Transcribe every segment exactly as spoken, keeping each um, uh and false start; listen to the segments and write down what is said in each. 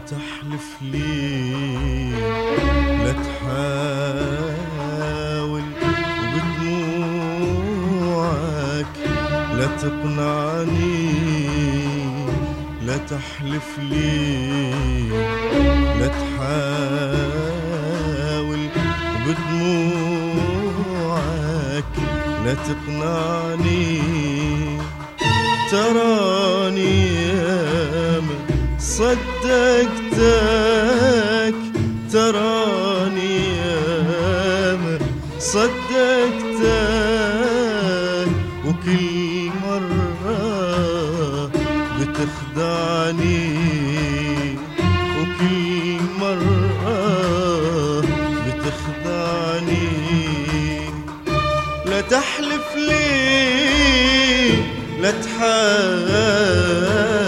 تحلف لي، لا تحاول وبدموعك لا تقنعني، لا تحلف لي، لا تحاول وبدموعك لا تقنعني. تراني ياما صدقتك، تراني ياما صدقتك، وكل مرة بتخدعني، وكل مرة بتخدعني. لا تحلف لي، لا تحاول.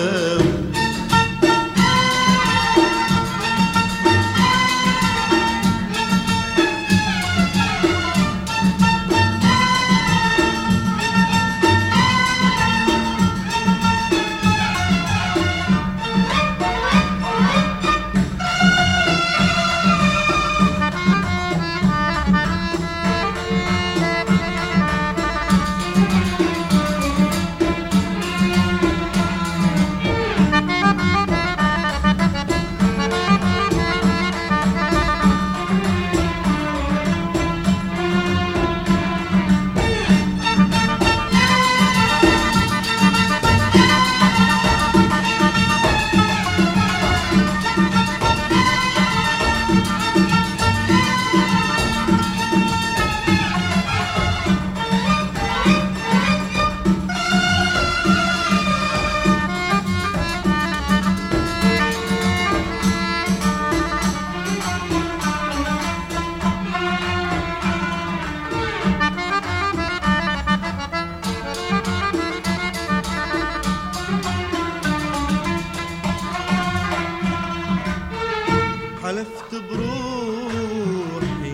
حلفت بروحي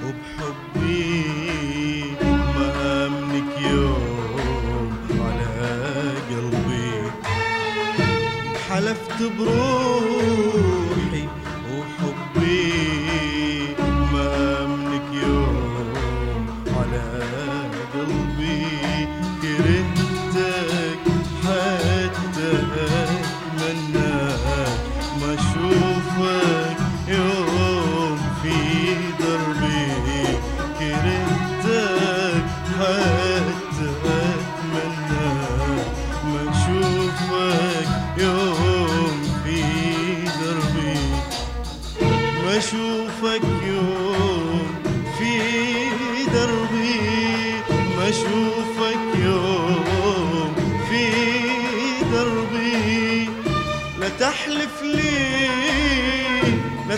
وبحبي ما أملك يوم على قلبي. حلفت بروحي وحبي ما أملك يوم على قلبي. كرهتك حتى أتمناك ما أشوفك يوم في دربي. كرهتك حتى أتمناك ما أشوفك يوم في دربي، ما أشوفك يوم في دربي، ما أشوفك يوم في دربي. لا تحلف لي، لا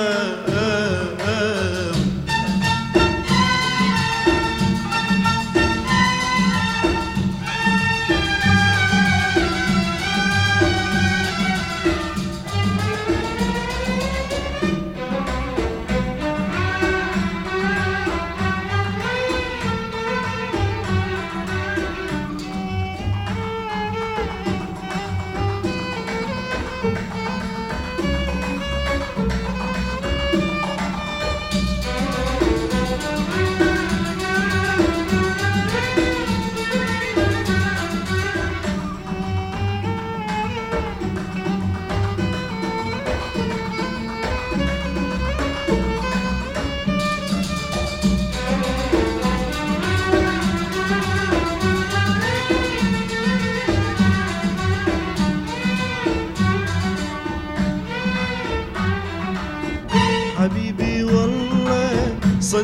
تحاول. حبيبي والله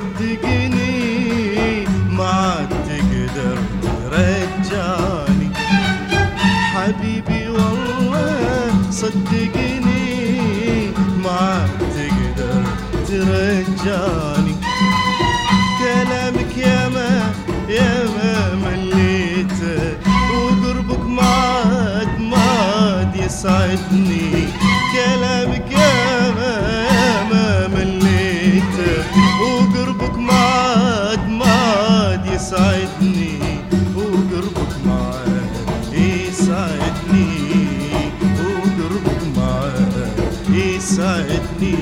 صدقني ما عاد تقدر ترجعني. حبيبي والله صدقني ما عاد تقدر ترجعني. كلامك ياما ياما مليته، وقربك ما عاد ما عاد يسعدني. كلامك ياما ياما مليته، وقربك ما عاد ما عاد يسعدني، وقربك ما عاد يسعدني، وقربك ما عاد يسعدني. يسعدني.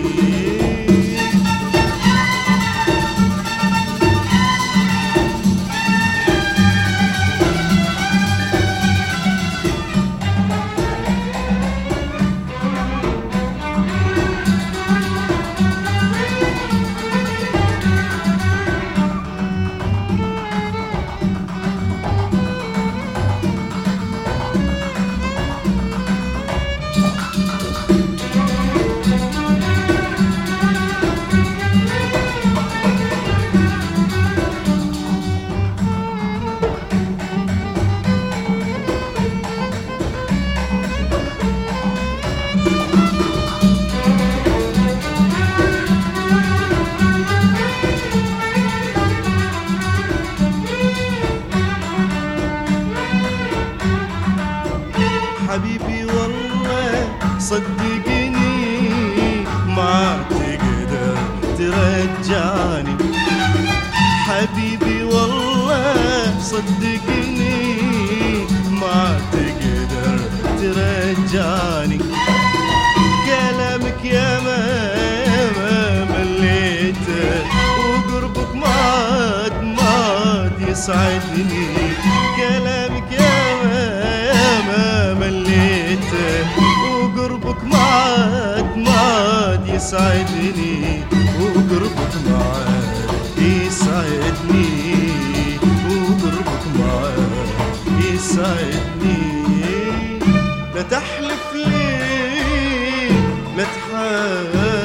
حبيبي والله صدقني ما تقدر ترجعني. حبيبي والله صدقني ما تقدر ترجعني. كلامك يا ما ما مليته وقربك مات مات يسعدني. كلامك يا ما مليته وقربك مات مات يسعدني. وقربك مات يسعدني. وقربك مات يسعدني. لا تحلف لي لا تحلف